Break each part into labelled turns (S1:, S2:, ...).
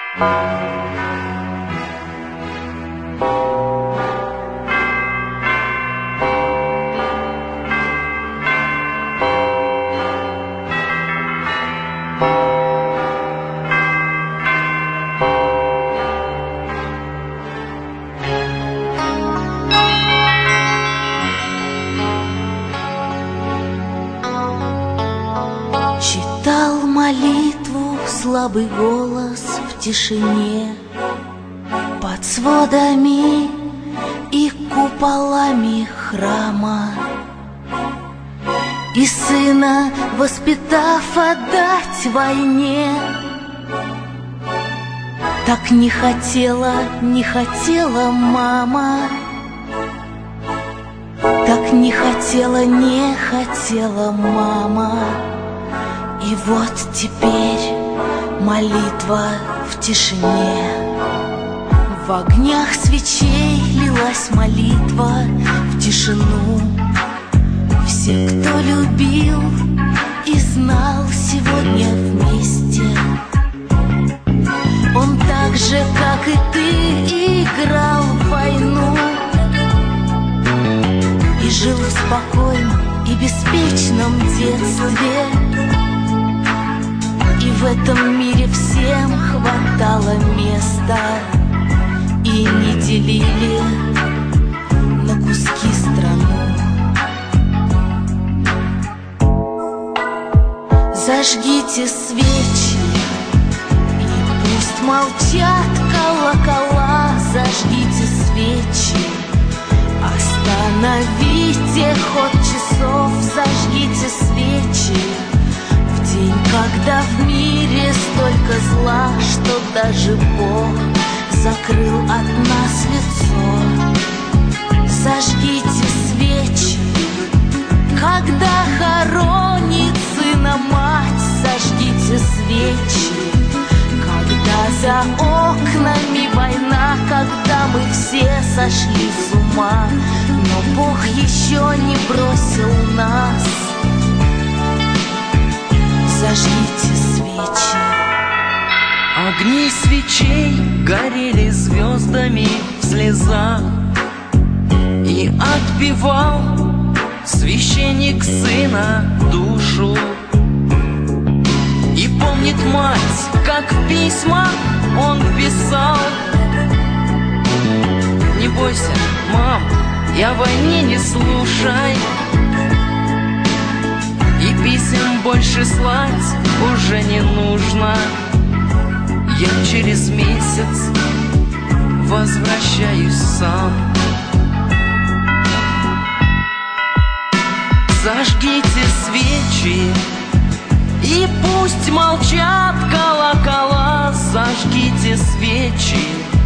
S1: Читал молитву слабый голос в тишине, под сводами и куполами храма, и сына, воспитав, отдать войне. Так не хотела мама, так не хотела мама. И вот теперь молитва в тишине. В огнях свечей лилась молитва в тишину. Все, кто любил и знал сегодня вместе, он так же, как и ты, играл в войну и жил в спокойном и беспечном детстве. И в этом мире всем хватало места, и не делили на куски страну. Зажгите свечи, и пусть молчат колокола. Зажгите свечи, остановите ход часов. Зажгите свечи в день, когда в мире столько зла, что даже Бог закрыл от нас лицо. Зажгите свечи, когда хоронит сына мать. Зажгите свечи, когда за окнами война, когда мы все сошли с ума, но Бог еще не бросил нас. Зажгите свечи.
S2: Огни свечей горели звездами в слезах, и отпевал священник сына душу. И помнит мать, как в письмах он писал: не бойся, мам, я о войне не слушай. И писем больше слать уже не нужно. Я через месяц возвращаюсь сам. Зажгите свечи, и пусть молчат колокола. Зажгите свечи,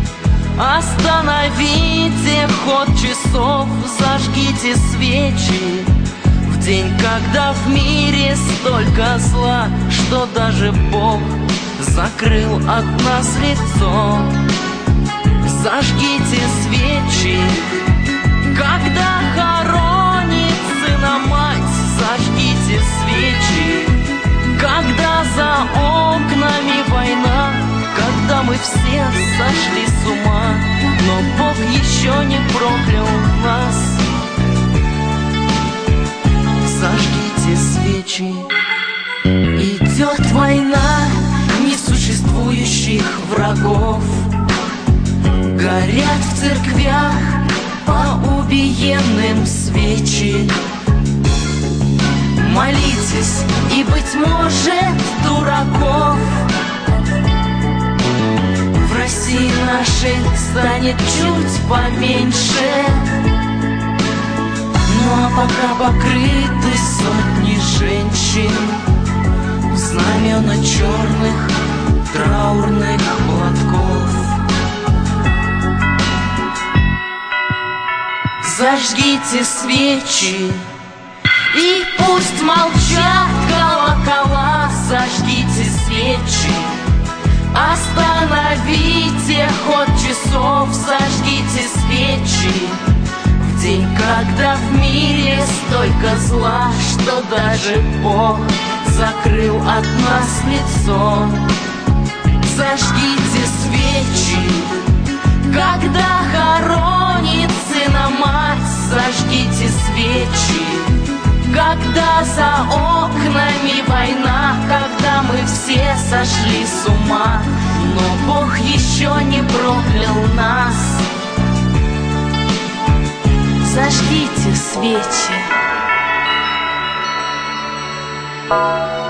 S2: остановите ход часов. Зажгите свечи в день, когда в мире столько зла, что даже Бог закрыл от нас лицо. Зажгите свечи, когда хоронит сына мать. Зажгите свечи, когда за окнами война, когда мы все сошли с ума, но Бог еще не проклял нас. Зажгите свечи.
S1: Идет война несуществующих врагов, горят в церквях по убиенным свечи. Молитесь, и, быть может, дураков в России нашей станет чуть поменьше. Ну а пока покрыты сотни женщин в знамена черных траурных платков. Зажгите свечи, и пусть молчат колокола. Зажгите свечи, остановите ход часов. Зажгите свечи в день, когда в мире столько зла, что даже Бог закрыл от нас лицо. Зажгите зажгите свечи. Когда за окнами война, когда мы все сошли с ума, но Бог еще не проклял нас, зажгите свечи.